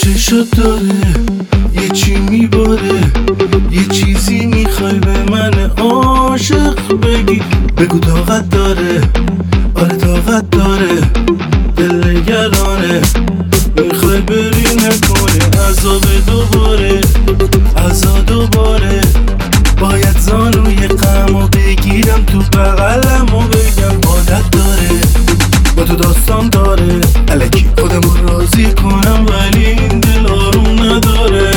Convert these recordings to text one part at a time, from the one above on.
چشات داره یه چی میباره، یه چیزی میخوای به من عاشق بگی. بگو طاقت داره، آره طاقت داره، دل نگرانه، میخوای بری نکنه عذاب دوباره، عذاب دوباره. باید زانوی غمو بگیرم تو بغلم و بگم عادت داره، با تو داستان داره، الکی خودمو راضی کنم ولی این دل آروم نداره.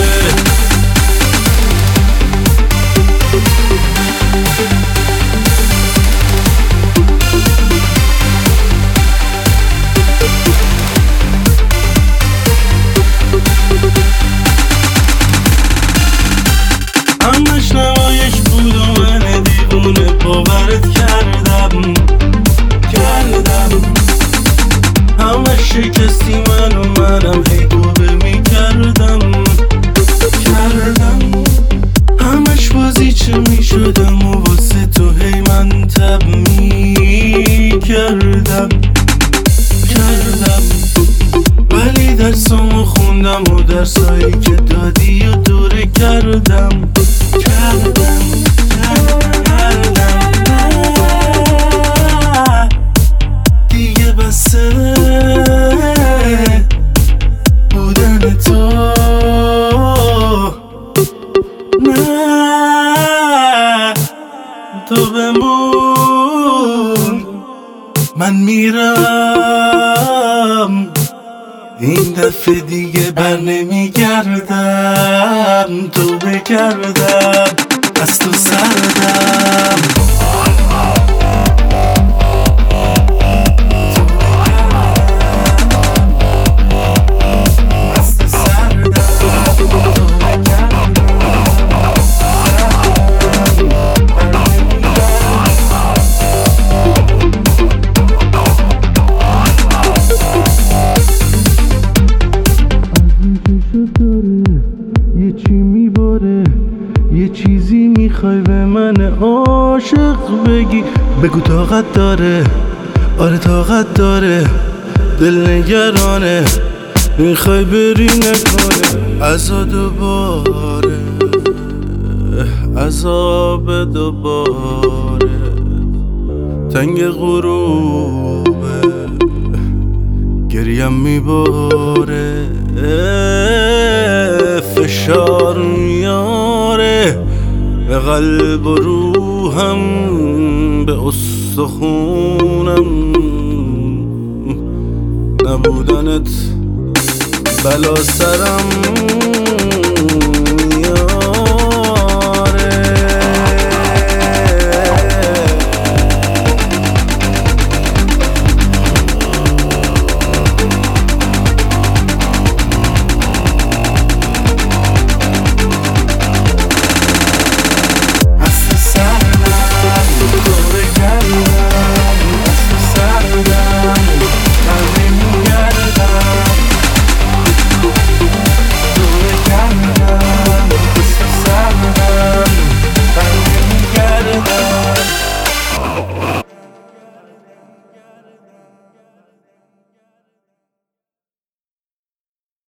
همش نمایش بود و من دیوونه باورت کردم، همش شکستی منم هی توبه میکردم، همش بازی چه میشدم و واسه تو هی من تب میکردم، ولی درسامو خوندم و درسایی که دادی و دوره کردم. دیگه بسه بودن تو، نه تو بمون، من میرم این دفعه دیگه بر نمیگردم، تو بگردم از تو سردم. یه چی میباره، یه چیزی میخوای به من عاشق بگی. بگو طاقت داره، آره طاقت داره، دل نگرانه، میخوای بری نکنه عذاب دوباره، عذاب دوباره. تنگ غروبه گریم میباره، فشار میاره به قلب و روحم، به استخونم. نبودنت بلا سرم